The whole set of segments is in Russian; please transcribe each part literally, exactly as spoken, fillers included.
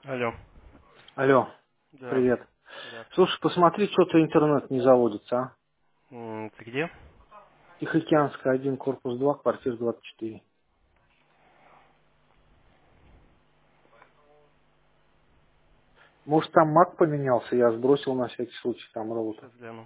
Алло. Алло, Да, привет. да. Слушай, посмотри, что-то интернет не заводится, а? М, Ты где? Тихоокеанская, один, корпус два, квартира двадцать четыре. Может, там мак поменялся, я сбросил на всякий случай там роутер. Сейчас гляну.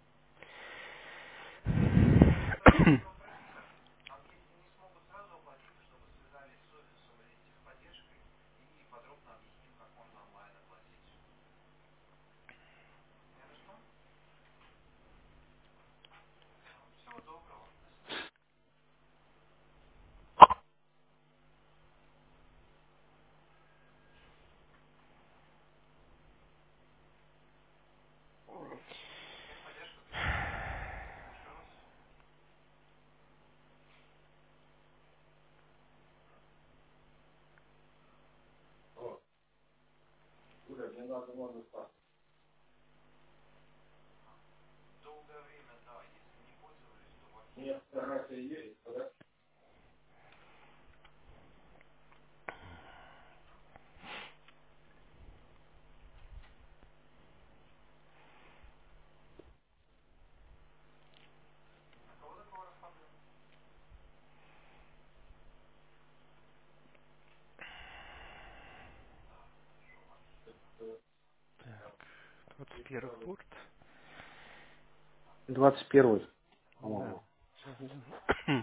двадцать первый порт. Двадцать первый, Да. по-моему. Сейчас гляну.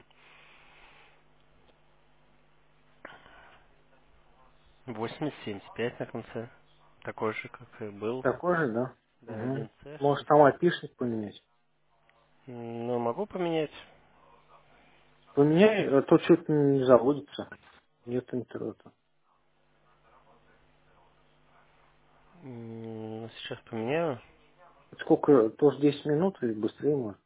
восемьдесят семьдесят пять на конце. Такой же, как и был. Такой же, да? Да, Угу. один c Может, шестьдесят там семь. опишник поменять? Ну, могу поменять. Поменяй, а то что-то не заводится. Нет интернета. М, ну, Сейчас поменяю. Сколько, тоже десять минут или быстрее может?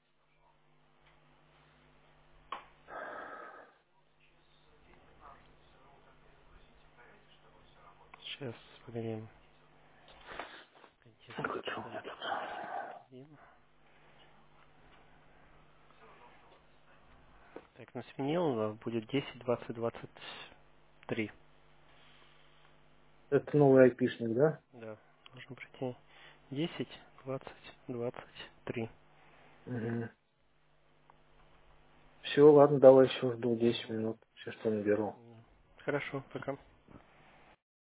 Сейчас погоди. Ну-ка, Контекст что у меня центр. тут? один. Так, ну сменил, но будет десять, двадцать, двадцать три. Это новый айпишник, да? Да, нужно пройти десять, двадцать, двадцать три. Угу. Все, ладно, давай еще жду десять минут. Все, что наберу. Хорошо, пока.